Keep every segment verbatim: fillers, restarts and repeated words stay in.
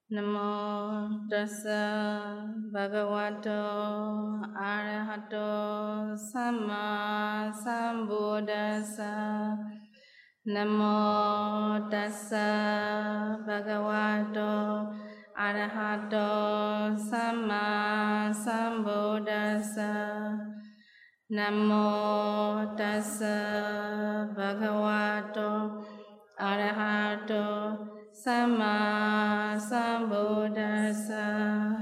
Namo tassa bhagavato arahato samma sambuddhassa. Namo tassa bhagavato arahato samma sambuddhassa. Namo tassa bhagavato arahato Sama Sambuddhassa.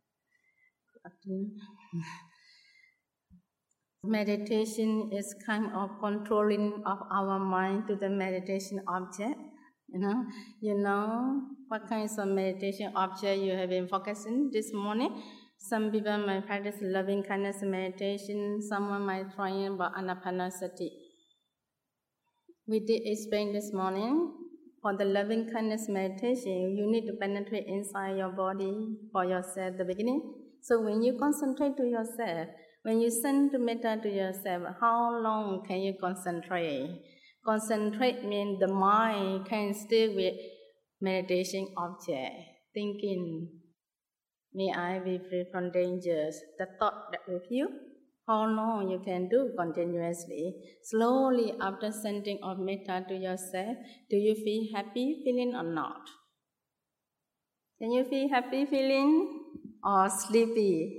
Meditation is kind of controlling of our mind to the meditation object. You know, you know what kinds of meditation object you have been focusing this morning. Some people might practice loving kindness meditation. Someone might try about anapanasati. We did explain this morning. For the loving kindness meditation, you need to penetrate inside your body for yourself at the beginning. So when you concentrate to yourself, when you send the metta to yourself, how long can you concentrate? Concentrate means the mind can stay with meditation object, thinking, may I be free from dangers, the thought that with you. How long you can do continuously. Slowly after sending of metta to yourself, do you feel happy feeling or not? Can you feel happy feeling or sleepy?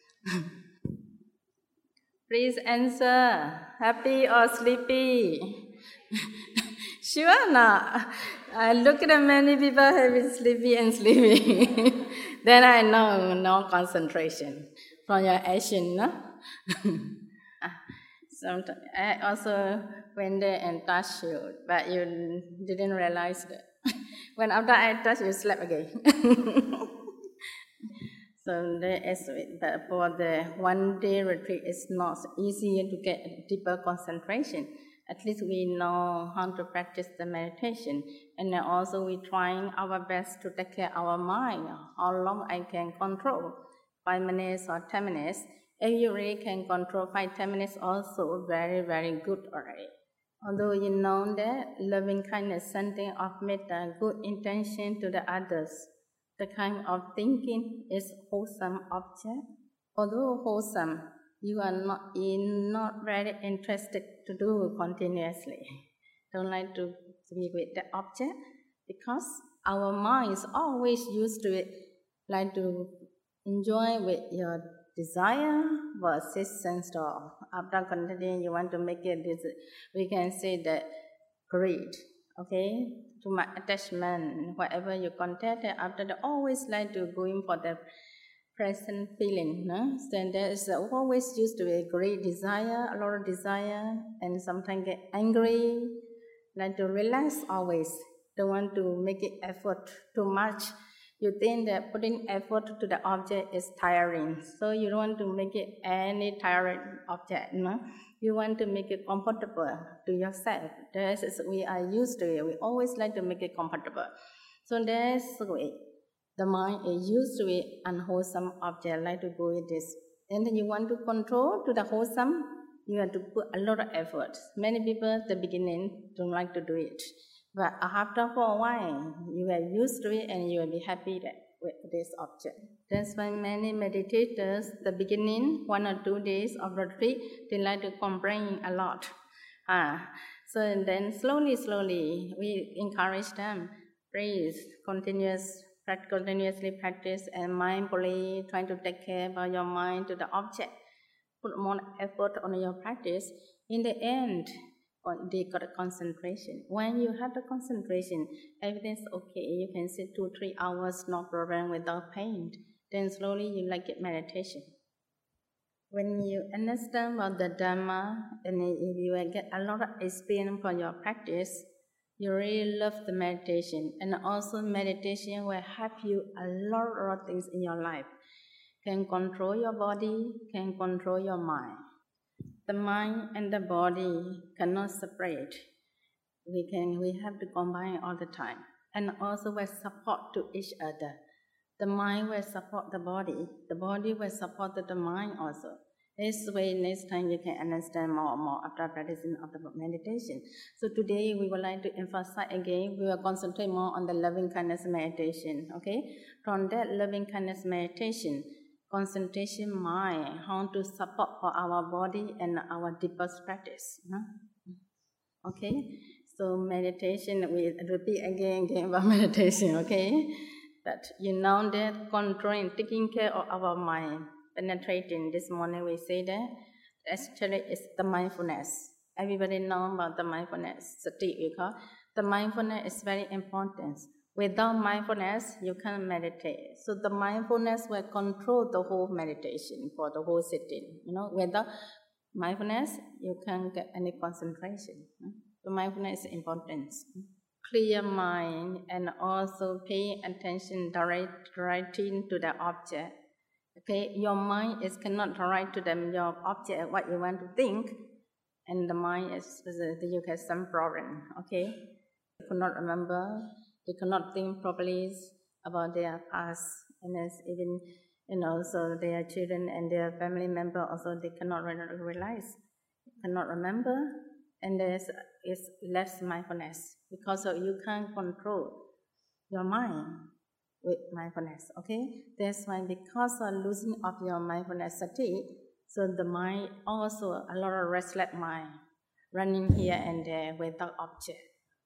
Please answer, happy or sleepy? Sure not. I look at many people having sleepy and sleepy. Then I know no concentration from your action, no? Sometimes I also went there and touched you, but you didn't realize that. When after I touched, you slept again. So there is, but for the one day retreat, it's not easier to get deeper concentration. At least we know how to practice the meditation, and then also we trying our best to take care of our mind. How long I can control? Five minutes or ten minutes. If you really can control five, ten minutes also very, very good already. Although you know that loving kindness, sending of metta, good intention to the others, the kind of thinking is wholesome object. Although wholesome, you are not, not very interested to do continuously. Don't like to be with the object because our mind is always used to it, like to enjoy with your desire versus sense of. After continuing, you want to make it this, we can say that greed, okay? Too much attachment, whatever you contact, after they always like to go in for the present feeling, no? Then there is always used to be a great desire, a lot of desire, and sometimes get angry, like to relax always. Don't want to make it effort too much. You think that putting effort to the object is tiring, so you don't want to make it any tiring object, no? You want to make it comfortable to yourself. This is, we are used to it. We always like to make it comfortable. So that's the way. The mind is used to it unwholesome object, like to go with this. And then you want to control to the wholesome, you have to put a lot of effort. Many people at the beginning don't like to do it. But after for a while, you are used to it and you will be happy that, with this object. That's why many meditators, the beginning, one or two days of retreat, they like to complain a lot. Ah, so then slowly, slowly, we encourage them, please, continuous, continuously practice and mindfully trying to take care of your mind to the object. Put more effort on your practice. In the end, they got a concentration. When you have the concentration, everything's okay. You can sit two, three hours, no problem, without pain. Then slowly you like it meditation. When you understand about the Dhamma, and if you get a lot of experience from your practice, you really love the meditation. And also meditation will help you a lot of things in your life. Can control your body, can control your mind. The mind and the body cannot separate. We can, we have to combine all the time. And also will support to each other. The mind will support the body. The body will support the mind also. This way, next time you can understand more and more after practicing of the meditation. So today we would like to emphasize again, we will concentrate more on the loving kindness meditation, okay? From that loving kindness meditation, concentration mind, how to support for our body and our deepest practice. Huh? Okay? So meditation, we repeat again, again about meditation, okay? That you know that controlling, taking care of our mind, penetrating. This morning we say that actually it's the mindfulness. Everybody know about the mindfulness. Sati we call. The mindfulness is very important. Without mindfulness, you can't meditate. So the mindfulness will control the whole meditation for the whole sitting. You know, without mindfulness, you can't get any concentration. The mindfulness is important. Clear mind and also pay attention direct, directing to the object. Okay, your mind is cannot direct to them your object what you want to think, and the mind is, is you have some problem. Okay, they cannot remember, they cannot think properly about their past, and as even you know, so their children and their family member also they cannot realize, cannot remember, and there's is less mindfulness because of you can't control your mind with mindfulness, okay? That's why because of losing of your mindfulness sati, so the mind also a lot of restless mind, running here and there without object.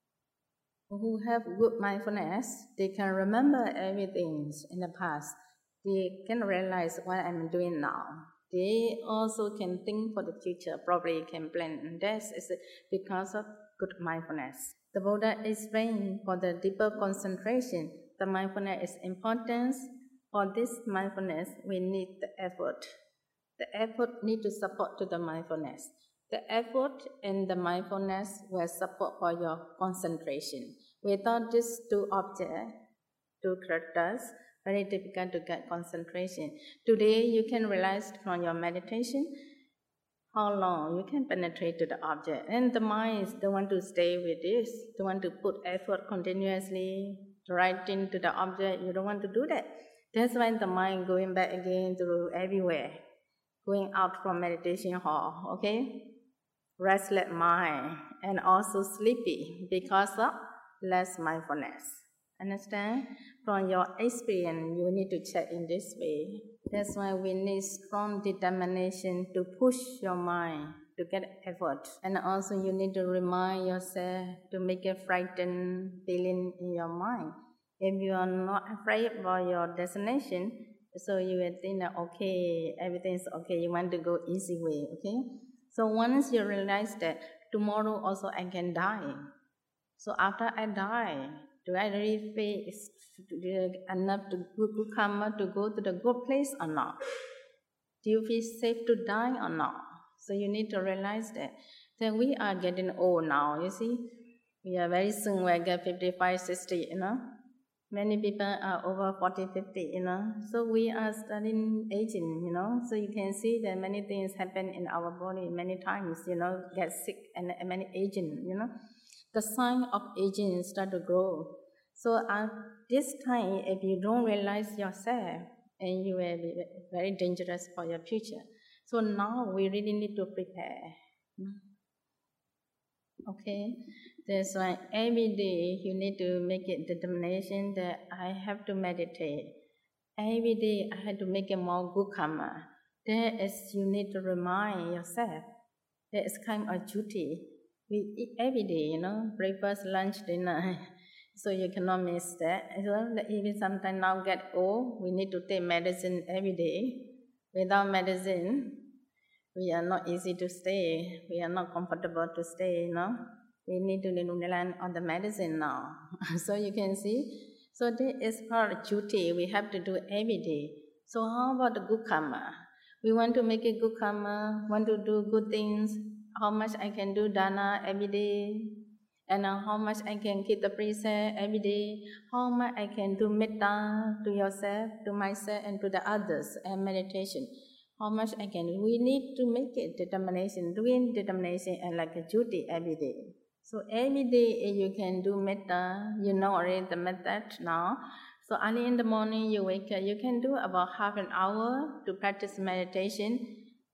Who have good mindfulness, they can remember everything in the past. They can realize what I'm doing now. They also can think for the future, probably can plan. And that is because of good mindfulness. The Buddha explained for the deeper concentration, the mindfulness is important. For this mindfulness, we need the effort. The effort need to support to the mindfulness. The effort and the mindfulness will support for your concentration. Without these two objects, two characters, very difficult to get concentration. Today, you can realize from your meditation how long you can penetrate to the object. And the mind don't want to stay with this, don't want to put effort continuously, right into the object, you don't want to do that. That's why the mind going back again to everywhere, going out from meditation hall, okay? Restless mind, and also sleepy because of less mindfulness. Understand? From your experience, you need to check in this way. That's why we need strong determination to push your mind to get effort. And also you need to remind yourself to make a frightened feeling in your mind. If you are not afraid about your destination, so you will think that, okay, everything's okay, you want to go easy way, okay? So once you realize that tomorrow also I can die. So after I die, do I really feel enough to good, good karma to go to the good place or not? Do you feel safe to die or not? So you need to realize that. Then we are getting old now, you see. We are very soon will get fifty-five, sixty, you know. Many people are over forty, fifty, you know. So we are studying aging, you know. So you can see that many things happen in our body many times, you know, get sick and many aging, you know. The sign of aging start to grow. So at this time, if you don't realize yourself, and you will be very dangerous for your future. So now we really need to prepare. Okay, that's why every day you need to make it determination that I have to meditate. Every day I have to make a more good karma. That is, you need to remind yourself. That is kind of duty. We eat every day, you know, breakfast, lunch, dinner. So you cannot miss that. So even sometimes now get old, we need to take medicine every day. Without medicine, we are not easy to stay. We are not comfortable to stay, you know. We need to rely on the medicine now. So you can see. So this is part of duty we have to do every day. So how about the good karma? We want to make a good karma, want to do good things. How much I can do dana every day, and uh, how much I can keep the precept every day, how much I can do metta to yourself, to myself, and to the others, and meditation. How much I can do. We need to make it determination, doing determination and like a duty every day. So every day you can do metta, you know already the method now. So early in the morning you wake up, you can do about half an hour to practice meditation.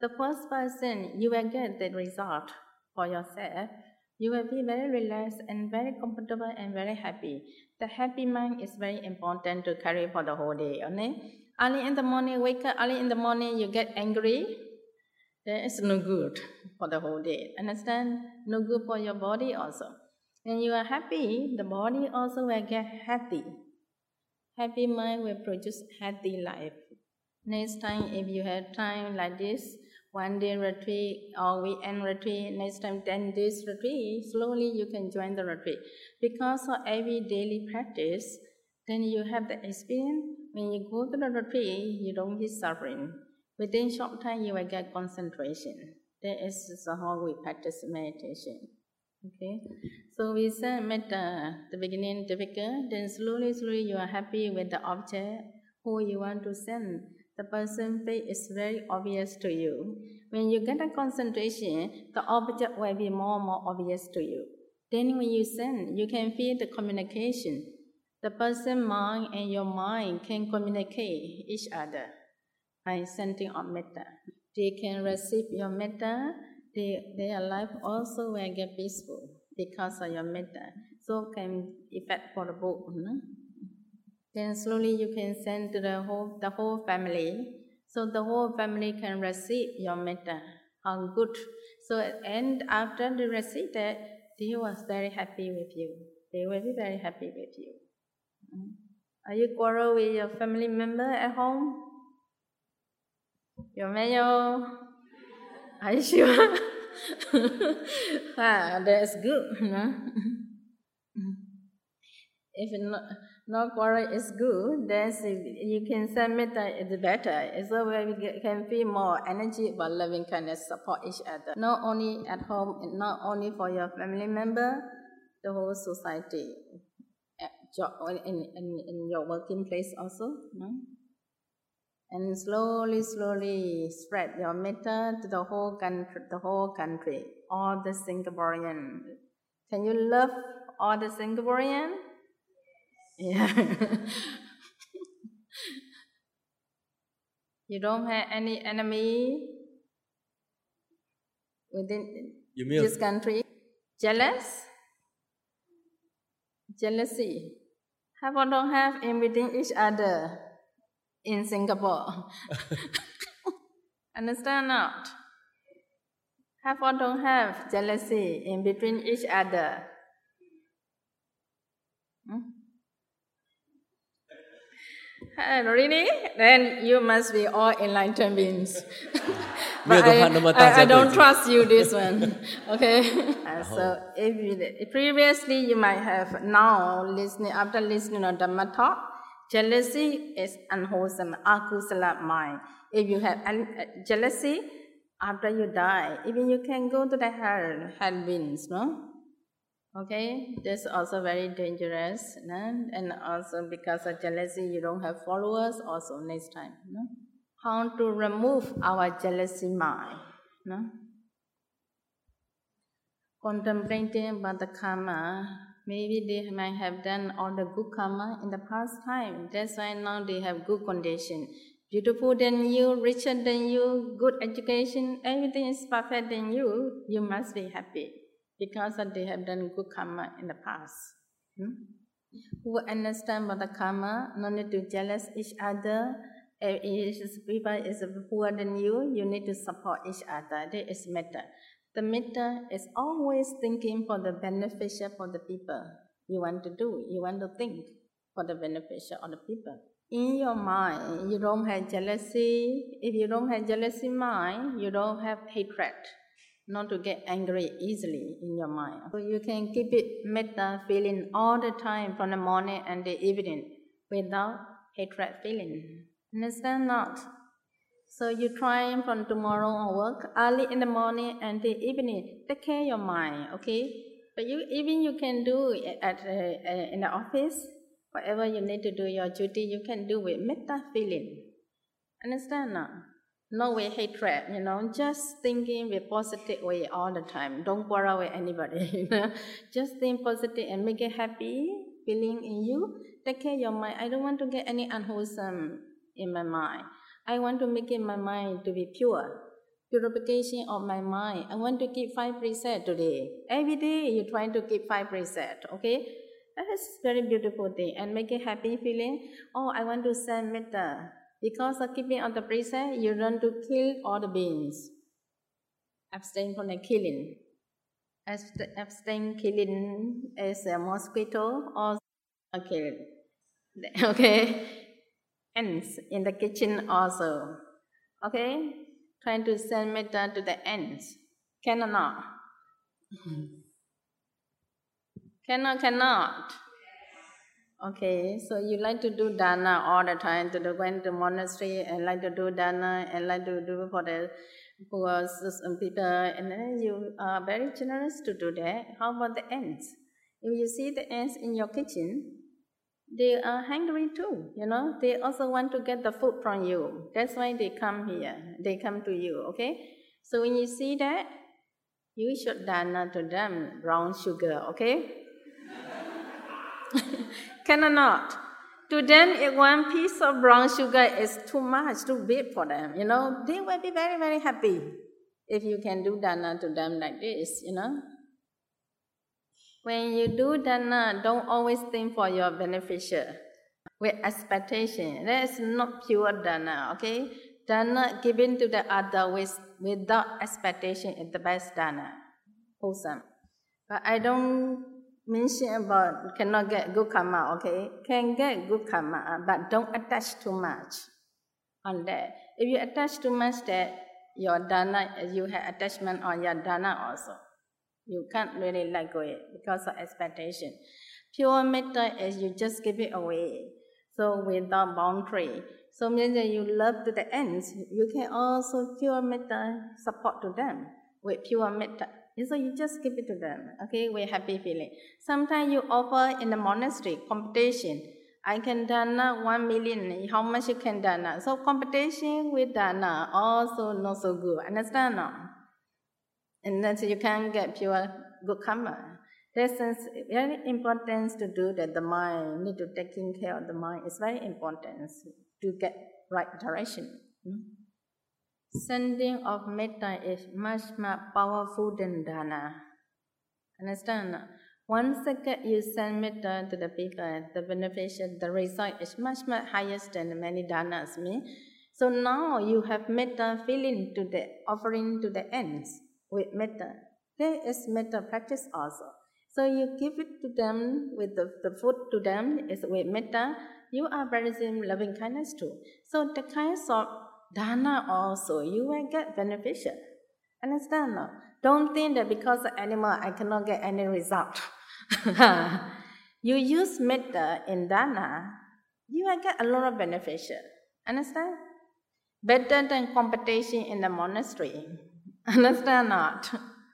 the first person, you will get the result for yourself. You will be very relaxed and very comfortable and very happy. The happy mind is very important to carry for the whole day. Okay? Early in the morning, wake up early in the morning, you get angry. That is no good for the whole day. Understand? No good for your body also. When you are happy, the body also will get happy. Happy mind will produce happy life. Next time, if you have time like this, one day retreat or weekend retreat, next time ten days retreat, slowly you can join the retreat. Because of every daily practice, then you have the experience. When you go to the retreat, you don't get suffering. Within short time, you will get concentration. That is how we practice meditation. Okay, so we said metta, the beginning difficult, then slowly, slowly you are happy with the object who you want to send. The person's face is very obvious to you. When you get a concentration, the object will be more and more obvious to you. Then when you send, you can feel the communication. The person's mind and your mind can communicate each other by sending of metta. They can receive your metta. They, their life also will get peaceful because of your metta. So can effect for the book. No? Then slowly you can send to the whole the whole family. So the whole family can receive your metta. How good. So and after they receive that, they was very happy with you. They will be very happy with you. Are you quarrel with your family member at home? Your mayo? Are you sure? Ah, that's good. No? If not, not quarrel is good, then you can send metta, it's better. It's so where we can feel more energy about loving kindness, support each other. Not only at home, and not only for your family member, the whole society, at job, in, in, in your working place also. No? And slowly, slowly spread your metta to the whole country, the whole country, all the Singaporean. Can you love all the Singaporean? Yeah. You don't have any enemy within you mean this country? Jealous? Jealousy? Have or don't have in within each other in Singapore? Understand not? Have or don't have jealousy in between each other? Hmm? Uh, really? Then you must be all enlightened beings. But I, I, I don't trust you this one. Okay? Uh, so if you, previously you might have now listening after listening to Dhamma talk, jealousy is unwholesome, akusala mind. If you have jealousy after you die, even you can go to the hell, hell winds, no? Okay, that's also very dangerous, no? And also because of jealousy, you don't have followers also next time. No? How to remove our jealousy mind? No? Contemplating about the karma, maybe they might have done all the good karma in the past time. That's why now they have good condition. Beautiful than you, richer than you, good education, everything is perfect than you, you must be happy. Because they have done good karma in the past. Hmm? Who understand about the karma, no need to jealous each other. If people is poorer than you, you need to support each other. That is metta. The metta is always thinking for the beneficial for the people you want to do. You want to think for the beneficial of the people. In your mind, you don't have jealousy. If you don't have jealousy mind, you don't have hatred. Not to get angry easily in your mind. So you can keep it metta feeling all the time from the morning and the evening without hatred feeling. Understand not? So you try from tomorrow on work, early in the morning and the evening, take care of your mind, okay? But you even you can do it at uh, uh, in the office, whatever you need to do your duty, you can do with metta feeling. Understand not? No way hatred, you know, just thinking with positive way all the time. Don't quarrel with anybody, you know. Just think positive and make it happy, feeling in you. Take care of your mind. I don't want to get any unwholesome in my mind. I want to make it my mind to be pure. purification of my mind. I want to keep five precepts today. Every day you try to keep five precepts, okay? That is very beautiful thing and make a happy feeling. Oh, I want to send metta. Because of keeping on the precept, you learn to kill all the beings. Abstain from the killing. Abstain killing is a mosquito or a kill. Okay? Ants in the kitchen also. Okay? Trying to send metta to the ants. Can or not? Cannot, cannot. Okay, so you like to do dana all the time, to go into the monastery and like to do dana and like to do for the poor people, and then you are very generous to do that. How about the ants? If you see the ants in your kitchen, they are hungry too, you know. They also want to get the food from you. That's why they come here. They come to you, okay? So when you see that, you should dana to them brown sugar, okay? Can or not? To them, if one piece of brown sugar is too much, too big for them, you know, they will be very, very happy if you can do dana to them like this, you know. When you do dana, don't always think for your beneficial with expectation. That is not pure dana, okay? Dana given to the other with, without expectation is the best dana, wholesome. But I don't mention about cannot get good karma, okay? Can get good karma, but don't attach too much on that. If you attach too much, that your dana, you have attachment on your dana also. You can't really let go it because of expectation. Pure metta is you just give it away, so without boundary. So means that you love to the ends, you can also pure metta support to them with pure metta. So you just give it to them, okay, with happy feeling. Sometimes you offer in the monastery competition. I can dana one million. How much you can dana? So competition with dana also not so good. Understand no? And then so you can get pure good karma. That's very important to do that. The mind need to taking care of the mind. It's very important to get right direction. Hmm? Sending of metta is much more powerful than dana. Understand? One second you send metta to the people, the beneficial, the result is much more higher than many danas. Me. So now you have metta feeling to the offering to the ends with metta. There is metta practice also. So you give it to them with the, the food to them is with metta. You are practicing loving kindness too. So the kinds of dana also, you will get beneficial. Understand? No? Don't think that because of animal, I cannot get any result. You use metta in dana, you will get a lot of beneficial. Understand? Better than competition in the monastery. Understand not?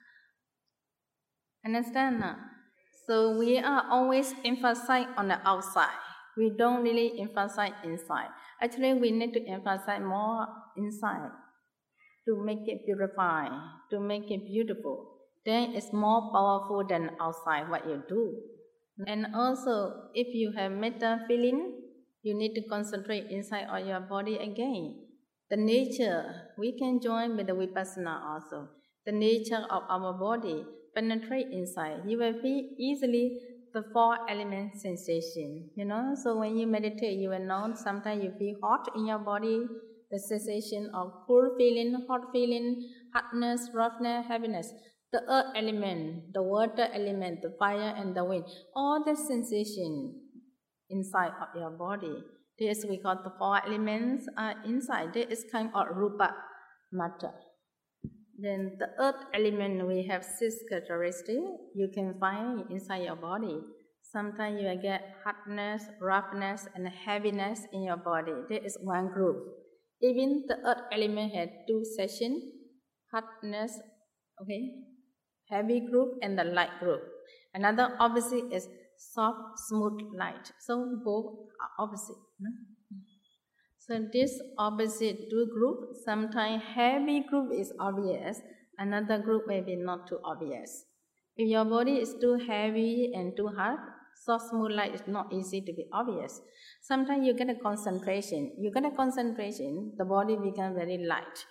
Understand not? So we are always emphasize on the outside. We don't really emphasize inside. Actually, we need to emphasize more inside to make it purify, to make it beautiful. Then it's more powerful than outside what you do. And also, if you have metta feeling, you need to concentrate inside on your body again. The nature, we can join with the vipassana also. The nature of our body penetrate inside. You will feel easily the four element sensation, you know. So when you meditate, you will know sometimes you feel hot in your body, the sensation of cool feeling, hot feeling, hotness, roughness, heaviness. The earth element, the water element, the fire and the wind, all the sensation inside of your body. This we call the four elements are inside. There is kind of rupa matter. Then the earth element, we have six characteristics you can find inside your body. Sometimes you will get hotness, roughness, and heaviness in your body. There is one group. Even the earth element has two sections, hotness, okay, heavy group and the light group. Another opposite is soft, smooth, light. So both are opposite. No? So this opposite two groups, sometimes heavy group is obvious, another group may be not too obvious. If your body is too heavy and too hard, soft, smooth, light is not easy to be obvious. Sometimes you get a concentration. You get a concentration, the body becomes very light.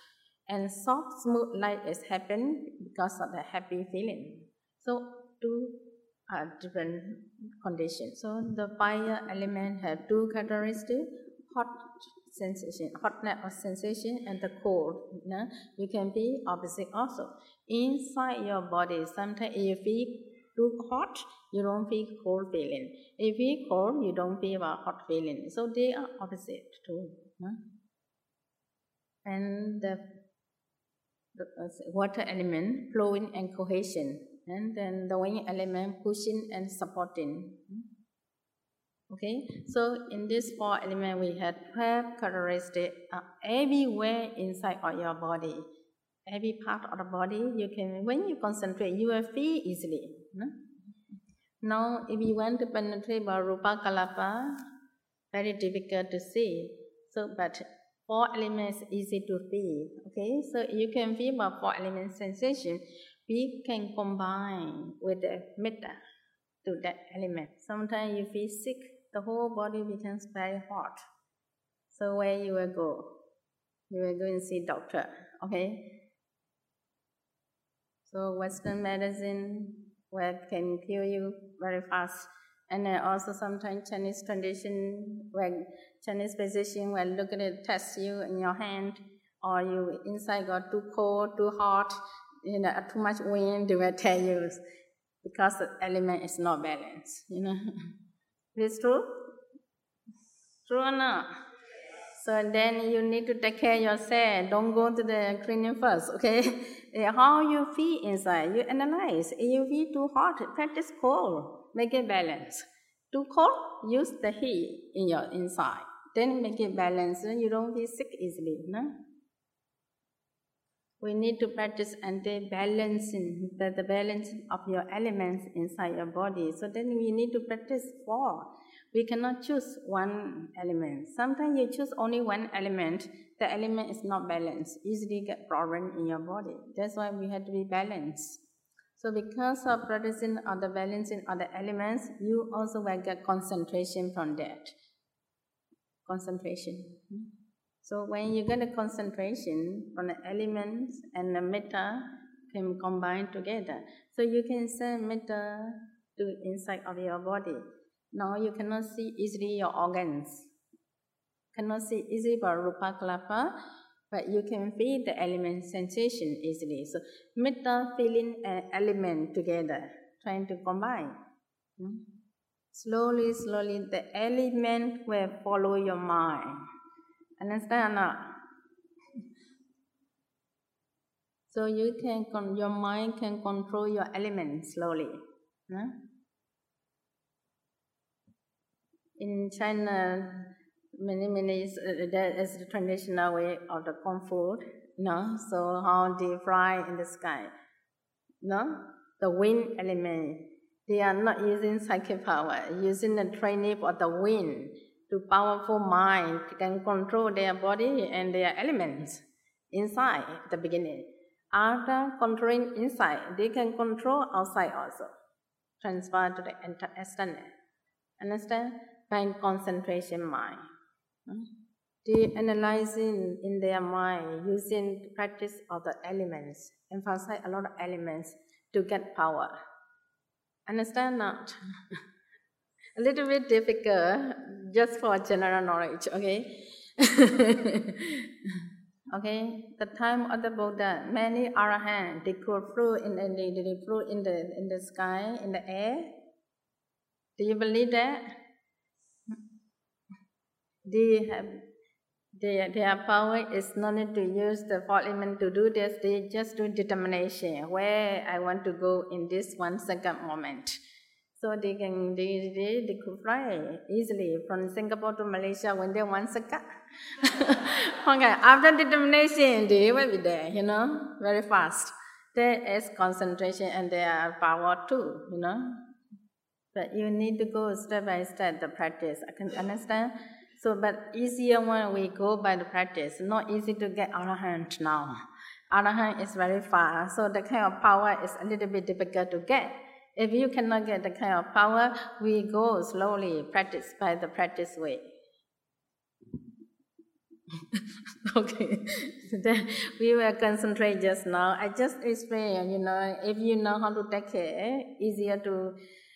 and soft, smooth light is happen because of the happy feeling. So two are different conditions. So the fire element have two characteristics: hot sensation, hotness of sensation, and the cold. You know? You can be opposite also. Inside your body, sometimes if you feel too hot, you don't feel cold feeling. If you feel cold, you don't feel a hot feeling. So they are opposite too. You know? And the, the uh, water element, flowing and cohesion. And then the wind element, pushing and supporting. Okay, so in this four elements, we had twelve characteristics uh, everywhere inside of your body. Every part of the body, you can, when you concentrate, you will feel easily. No? Now, if you want to penetrate by Rupa Kalapa, very difficult to see. So, but four elements easy to feel. Okay, so you can feel about four element sensation. We can combine with the metta to that element. Sometimes you feel sick, the whole body becomes very hot. So where you will go? You will go and see doctor. Okay. So Western medicine where can cure you very fast. And then also sometimes Chinese tradition where Chinese physician will look at it, test you in your hand, or you inside got too cold, too hot, you know, too much wind, they will tell you because the element is not balanced, you know. Is it true? True or not? So then you need to take care of yourself. Don't go to the clinic first, okay? How you feel inside, you analyze. If you feel too hot, practice cold. Make it balanced. Too cold, use the heat in your inside. Then make it balanced. You don't feel sick easily, no? We need to practice anti-balancing, the, the balance of your elements inside your body. So then we need to practice four. We cannot choose one element. Sometimes you choose only one element, the element is not balanced. Easily get problem in your body. That's why we have to be balanced. So because of practicing of the balancing of the elements, you also will get concentration from that. Concentration. So when you get a concentration from the elements and the metta can combine together. So you can send metta to inside of your body. Now you cannot see easily your organs. Cannot see easily by Rupa Kalapa, but you can feel the element sensation easily. So metta feeling and element together, trying to combine. Hmm? Slowly, slowly, the element will follow your mind. Understand or not? So you can, your mind can control your elements slowly. Huh? In China, many, many, uh, there is the traditional way of the Kung Fu, no? So how they fly in the sky, no? The wind element, they are not using psychic power, using the training of the wind. To powerful mind can control their body and their elements inside the beginning. After controlling inside, they can control outside also. Transfer to the external. Understand? By concentration mind. They analyzing in their mind using practice of the elements, emphasize a lot of elements to get power. Understand not? A little bit difficult, just for general knowledge, okay? Okay, the time of the Buddha, many arahants, they could flew in the, they, they flew in the in the sky, in the air. Do you believe that? They have their their power is not need to use the four elements to do this. They just do determination where I want to go in this one second moment. So they can they, they, they could fly easily from Singapore to Malaysia within one second. Okay, after determination, they will be there, you know, very fast. There is concentration and there are power too, you know. But you need to go step by step the practice. I can understand. So, but easier when we go by the practice. Not easy to get arahant now. Arahant is very fast, so the kind of power is a little bit difficult to get. If you cannot get the kind of power, we go slowly, practice by the practice way. Okay, so then we will concentrate just now. I just explain, you know, if you know how to take care, easier to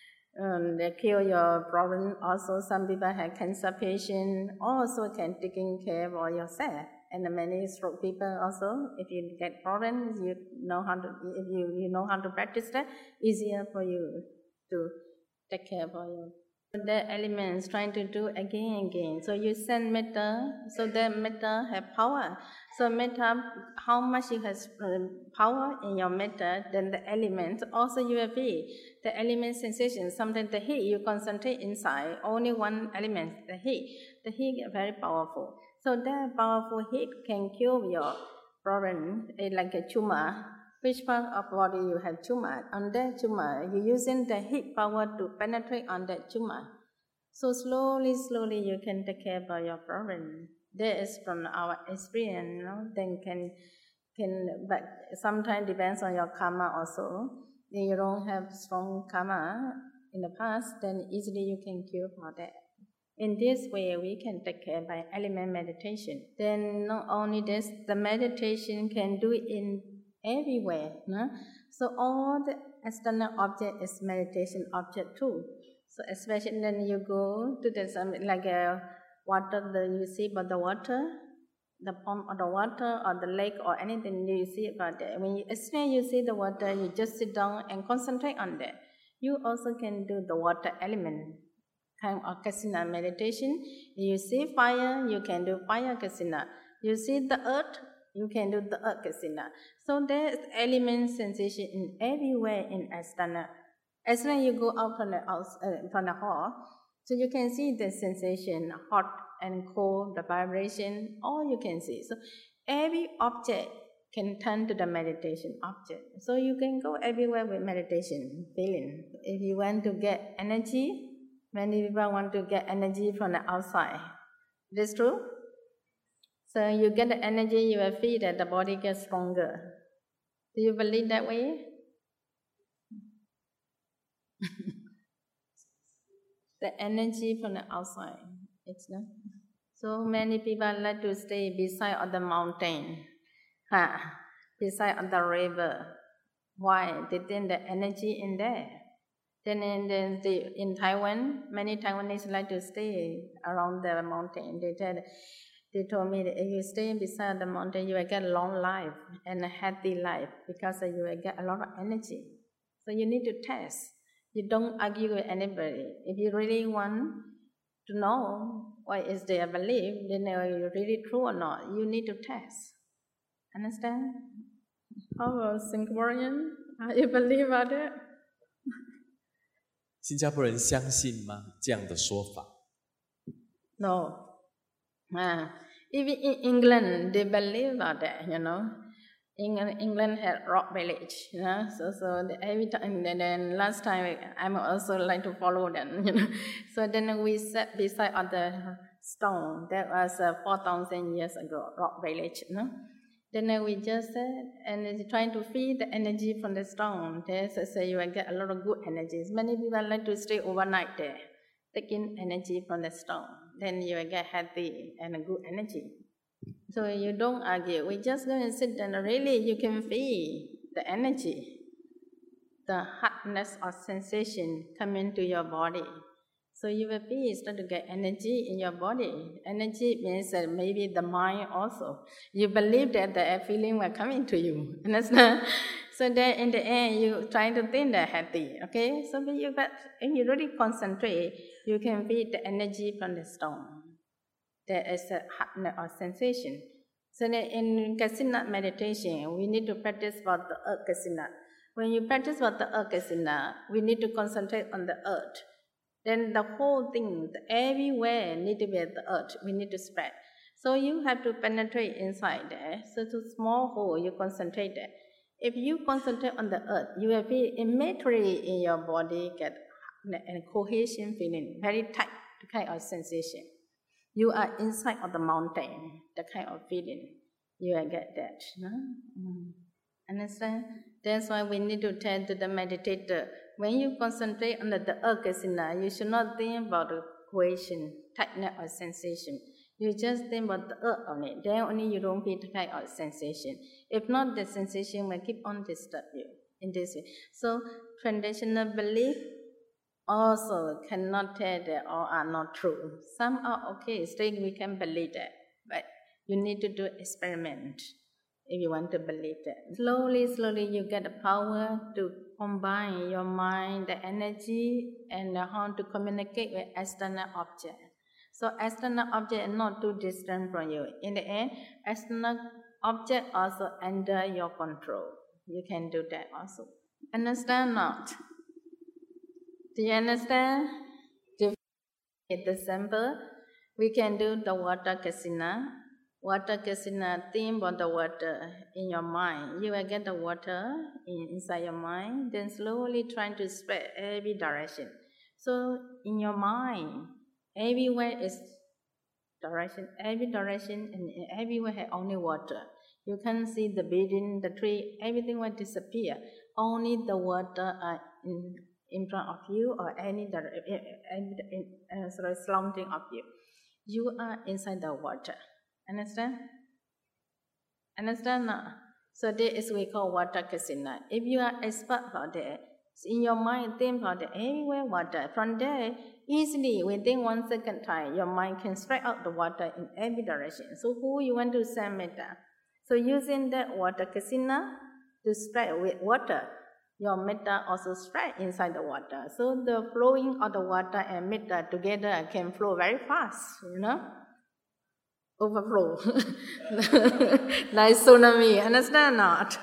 um, cure your problem. Also, some people have cancer patient, also can taking care of yourself. And many stroke people also, if you get problems, you know how to, if you, you know how to practice that, easier for you to take care of your the elements trying to do again and again. So you send metta, so the metta have power. So metta, how much you have um, power in your metta, then the elements also you will be. The element sensation, sometimes the heat, you concentrate inside, only one element, the heat. The heat is very powerful. So that powerful heat can cure your problem, like a tumor. Which part of body you have tumor? On that tumor, you're using the heat power to penetrate on that tumor. So slowly, slowly you can take care of your problem. That is from our experience, you know, then can, can, but sometimes depends on your karma also. If you don't have strong karma in the past, then easily you can cure for that. In this way, we can take care by element meditation. Then not only this, the meditation can do it in everywhere. No? So all the external object is meditation object too. So especially when you go to the some like a water, the, you see about the water, the pump or the water or the lake or anything you see about that. When you, as soon as you see the water, you just sit down and concentrate on that. You also can do the water element kind of kasina meditation. You see fire, you can do fire kasina. You see the earth, you can do the earth kasina. So there's element sensation in everywhere in Astana. As soon as you go out from the house, uh, from the hall, so you can see the sensation, hot and cold, the vibration, all you can see. So every object can turn to the meditation object. So you can go everywhere with meditation, feeling. If you want to get energy, many people want to get energy from the outside. Is this true? So you get the energy, you will feel that the body gets stronger. Do you believe that way? The energy from the outside. It's not. So many people like to stay beside of the mountain, huh? Beside of the river. Why? They think the energy in there. Then in, the, in Taiwan, many Taiwanese like to stay around the mountain. They said, they told me that if you stay beside the mountain, you will get a long life and a healthy life because you will get a lot of energy. So you need to test. You don't argue with anybody. If you really want to know what is their belief, then are you really true or not, you need to test. Understand? How about Singaporean? Are you believe about it? 新加坡人相信吗？这样的说法 No. Uh, even in England, they believe about that, you know. England, England had rock village, you know. So, so the, every time, and then last time, I'm also like to follow them, you know. So then we sat beside on the stone. That was uh, four thousand years ago, rock village, you know. Then we just said, and trying to feed the energy from the stone. There, so, so you will get a lot of good energies. Many people like to stay overnight there, taking energy from the stone. Then you will get healthy and a good energy. So you don't argue. We just go and sit and really you can feel the energy, the hotness or sensation coming to your body. So you will be start to get energy in your body. Energy means that maybe the mind also. You believe that the feeling will come into you. Understand? So then in the end, you try to think that happy. Okay? So you, but if you really concentrate, you can feel the energy from the stone. There is a hotness or sensation. So then in Kasina meditation, we need to practice about the earth Kasina. When you practice about the earth Kasina, we need to concentrate on the earth. Then the whole thing, everywhere need to be at the earth. We need to spread. So you have to penetrate inside there. So to small hole, you concentrate there. If you concentrate on the earth, you will feel immediately in your body get a cohesion feeling, very tight kind of sensation. You are inside of the mountain, the kind of feeling. You will get that. No? Mm. Understand? That's why we need to tell to the meditator, when you concentrate on the, the earth kasina, you should not think about the cohesion, tightness or sensation. You just think about the earth on it. Then only you don't feel the kind of sensation. If not, the sensation will keep on disturb you in this way. So traditional belief also cannot tell that all are not true. Some are okay, still we can believe that. But you need to do experiment if you want to believe that. Slowly, slowly you get the power to combine your mind, the energy, and how to communicate with external object. So external object is not too distant from you. In the end, external object also under your control. You can do that also. Understand not? Do you understand? To get the sample, we can do the water kasina. Water kasina, think about the water in your mind. You will get the water in, inside your mind, then slowly trying to spread every direction. So in your mind, everywhere is direction, every direction and everywhere has only water. You can see the building, the tree, everything will disappear. Only the water are in, in front of you or any direction, uh, sorry, surrounding of you. You are inside the water. Understand? Understand now? So this is we call water kasina. If you are expert for that, in your mind think about the everywhere water. From there, easily within one second time, your mind can spread out the water in every direction. So who you want to send metta? So using that water kasina to spread with water, your metta also spread inside the water. So the flowing of the water and metta together can flow very fast, you know? Overflow. Like tsunami, understand not?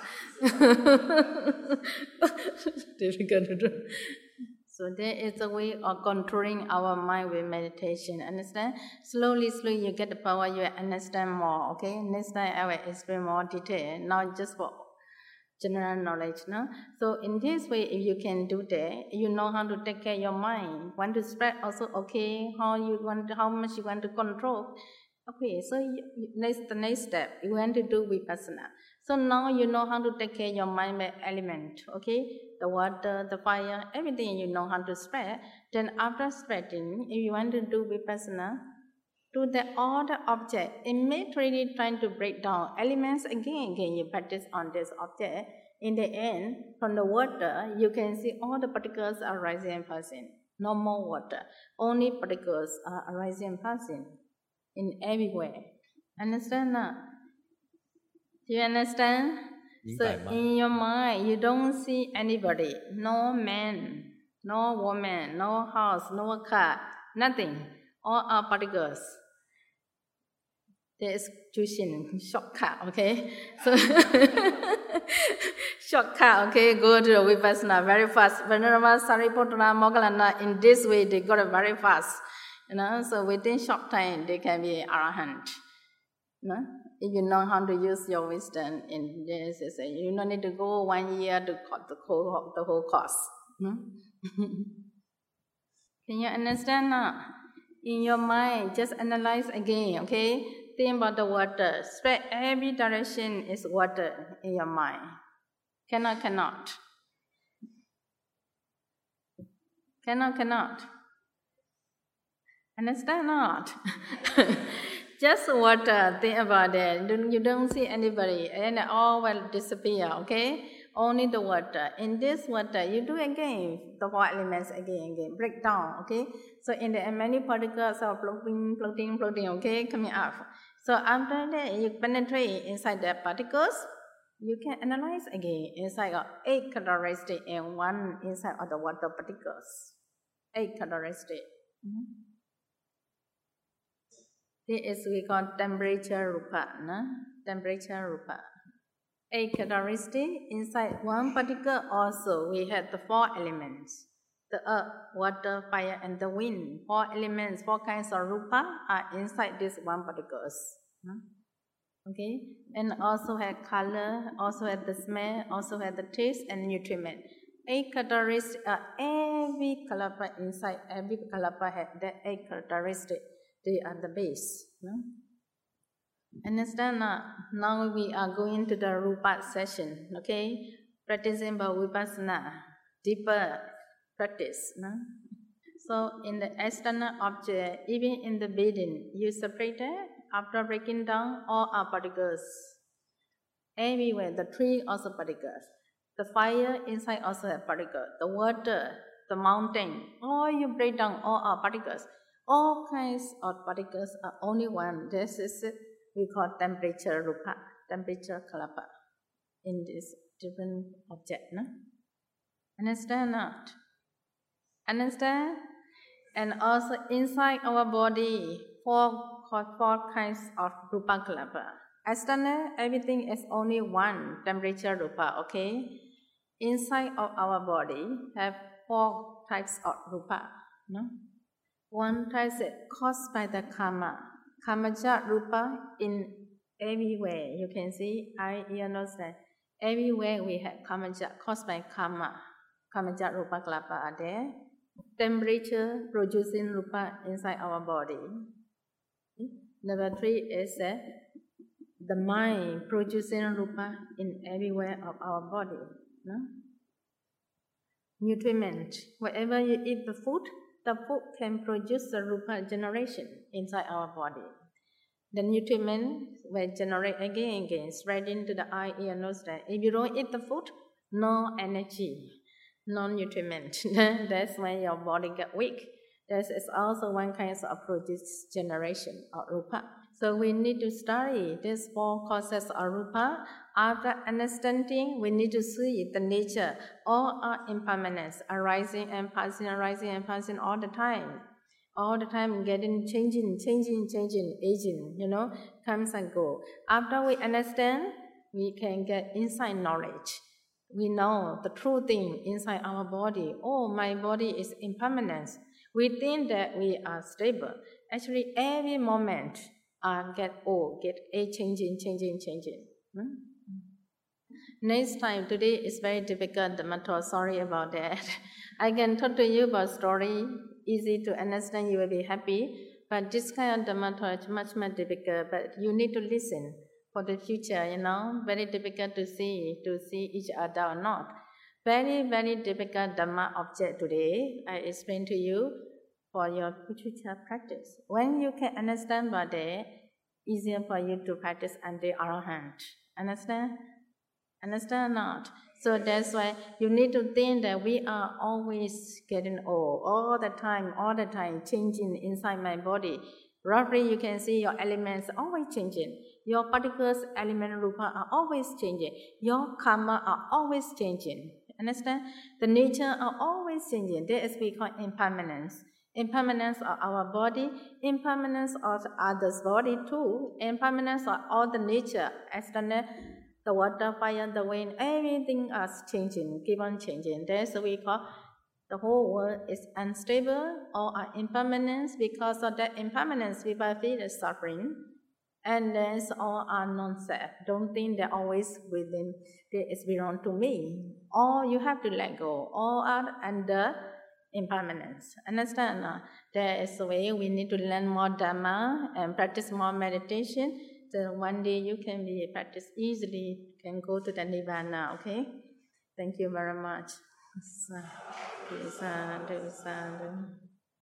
Difficult to do. So there is a way of controlling our mind with meditation, understand? Slowly, slowly you get the power, you understand more, okay? Next time I will explain more detail, not just for general knowledge, no? So in this way, if you can do that, you know how to take care of your mind. Want to spread also, okay, how you want, how much you want to control. Okay, so you, next, the next step, you want to do vipassana. So now you know how to take care of your mind by element, okay? The water, the fire, everything you know how to spread. Then after spreading, if you want to do vipassana, do the all the object, immediately trying to break down elements again, again you practice on this object. In the end, from the water, you can see all the particles are rising and passing. No more water, only particles are arising and passing. In everywhere. Understand now? Do you understand? So in your mind, you don't see anybody, no man, no woman, no house, no car, nothing. All are particles. There is Jushin, shortcut, okay? So shortcut, okay, go to the Vipassana very fast. Venerable Sariputta Moggallana, in this way, they got it very fast. You know, so within short time they can be arahant. You know? If you know how to use your wisdom in this, you don't need to go one year to cut the whole the whole course. Hmm? Can you understand now? In your mind, just analyze again, okay? Think about the water. Spread every direction is water in your mind. Cannot, cannot. Cannot, cannot. Understand not? Just water, think about it. You don't see anybody, and all will disappear, okay? Only the water. In this water, you do again, the four elements again, again, break down, okay? So in the many particles are floating, floating, floating, okay, coming up. So after that, you penetrate inside the particles, you can analyze again inside of eight characteristics and one inside of the water particles. Eight characteristics. Mm-hmm. This is we call temperature rupa, no? Temperature rupa. Eight characteristics inside one particle also we have the four elements. The earth, water, fire, and the wind. Four elements, four kinds of rupa are inside this one particles. No? Okay? And also have color, also have the smell, also have the taste and nutriment. Eight characteristics are every kalapa inside, every kalapa has that eight characteristics. They are the base. No? Understand now? Now we are going to the Rupa session, okay? Practicing about Vipassana, deeper practice. No? So in the external object, even in the building, you separate it after breaking down, all are particles. Everywhere, the tree also particles. The fire inside also have particles. The water, the mountain, all you break down, all are particles. All kinds of particles are only one. This is it. We call temperature rupa, temperature kalapa in this different object. No? Understand not? Understand? And also inside our body, four, four kinds of rupa kalapa. External, everything is only one temperature rupa, okay? Inside of our body have four types of rupa, no? One type is caused by the karma. Kamaja rupa in everywhere. You can see, I, you understand. Everywhere we have kamaja caused by karma. Kamaja rupa kalapa are there. Temperature producing rupa inside our body. Number three is uh, the mind producing rupa in everywhere of our body. No? Nutriment. Wherever you eat the food, the food can produce the rupa generation inside our body. The nutriment will generate again and again, spread into the eye, ear, nose. If you don't eat the food, no energy, no nutriment. That's when your body get weak. This is also one kind of produce generation of rupa. So we need to study these four causes of rupa. After understanding, we need to see the nature. All are impermanence, arising and passing, arising and passing all the time. All the time getting, changing, changing, changing, aging, you know, comes and go. After we understand, we can get inside knowledge. We know the true thing inside our body. Oh, my body is impermanent. We think that we are stable. Actually, every moment, uh, get old, get age, changing, changing, changing. Hmm? Next time, today is very difficult, the matter. Sorry about that. I can talk to you about story, easy to understand, you will be happy. But this kind of matter is much more difficult, but you need to listen for the future, you know. Very difficult to see, to see each other or not. Very, very difficult Dhamma object today. I explain to you for your future practice. When you can understand about that, easier for you to practice until Arahant. Understand? Understand or not? So that's why you need to think that we are always getting old, all the time, all the time, changing inside my body. Roughly, you can see your elements always changing. Your particles, element, rupa are always changing. Your karma are always changing. Understand? The nature are always changing. That is we call impermanence. Impermanence of our body, impermanence of others' body too, impermanence of all the nature, external, the water, fire, the wind, everything is changing, keep on changing. That's what we call the whole world is unstable or are impermanence. Because of that impermanence, people feel the suffering. And then all are non-self. Don't think they're always within, they belong to me. Or you have to let go. All are under impermanence. Understand? No? There is a way we need to learn more Dhamma and practice more meditation. So one day you can be practice easily, can go to the Nibbana, okay? Thank you very much. Sadhu, sadhu, sadhu.